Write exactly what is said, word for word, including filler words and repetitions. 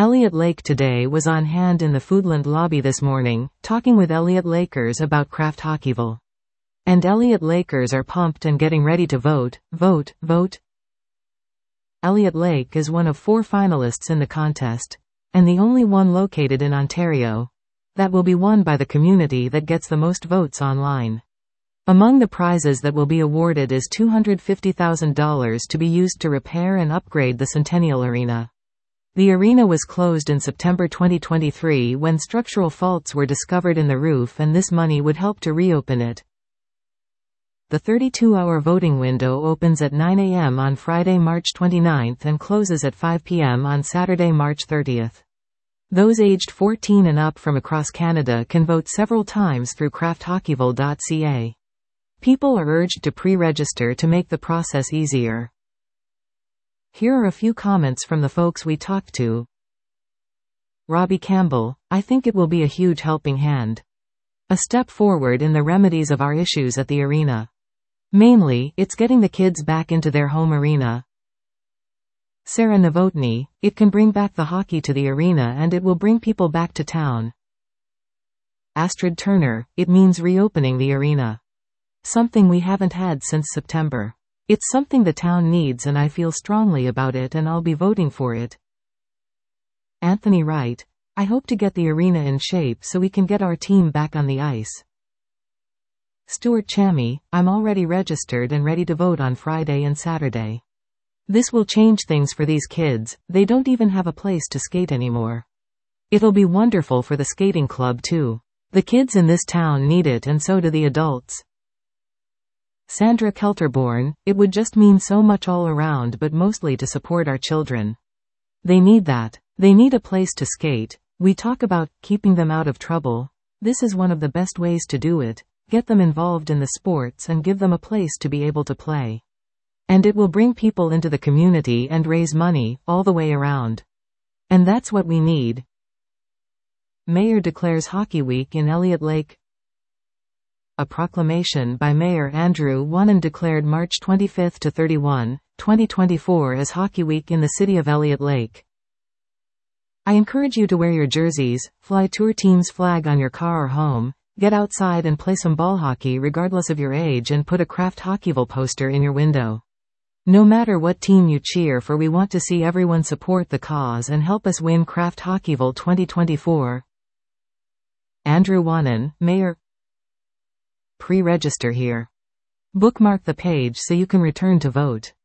Elliott Lake Today was on hand in the Foodland lobby this morning, talking with Elliott Lakers about Kraft Hockeyville. And Elliott Lakers are pumped and getting ready to vote, vote, vote. Elliott Lake is one of four finalists in the contest, and the only one located in Ontario, that will be won by the community that gets the most votes online. Among the prizes that will be awarded is two hundred fifty thousand dollars to be used to repair and upgrade the Centennial Arena. The arena was closed in September twenty twenty-three when structural faults were discovered in the roof, and this money would help to reopen it. The thirty-two hour voting window opens at nine a m on Friday, March twenty-ninth and closes at five p m on Saturday, March thirtieth. Those aged fourteen and up from across Canada can vote several times through kraft hockeyville dot c a. People are urged to pre-register to make the process easier. Here are a few comments from the folks we talked to. Robbie Campbell: I think it will be a huge helping hand. A step forward in the remedies of our issues at the arena. Mainly, it's getting the kids back into their home arena. Sarah Novotny: it can bring back the hockey to the arena and it will bring people back to town. Astrid Turner: it means reopening the arena. Something we haven't had since September. It's something the town needs and I feel strongly about it and I'll be voting for it. Anthony Wright: I hope to get the arena in shape so we can get our team back on the ice. Stuart Chammy: I'm already registered and ready to vote on Friday and Saturday. This will change things for these kids, they don't even have a place to skate anymore. It'll be wonderful for the skating club too. The kids in this town need it and so do the adults. Sandra Kelterborn: it would just mean so much all around, but mostly to support our children. They need that. They need a place to skate. We talk about keeping them out of trouble. This is one of the best ways to do it. Get them involved in the sports and give them a place to be able to play. And it will bring people into the community and raise money, all the way around. And that's what we need. Mayor declares Hockey Week in Elliott Lake. A proclamation by Mayor Andrew Wannon declared March twenty-fifth to thirty-first, twenty twenty-four as Hockey Week in the city of Elliott Lake. I encourage you to wear your jerseys, fly tour team's flag on your car or home, get outside and play some ball hockey regardless of your age, and put a Kraft Hockeyville poster in your window. No matter what team you cheer for, we want to see everyone support the cause and help us win Kraft Hockeyville twenty twenty-four. Andrew Wannon, Mayor. Pre-register here. Bookmark the page so you can return to vote.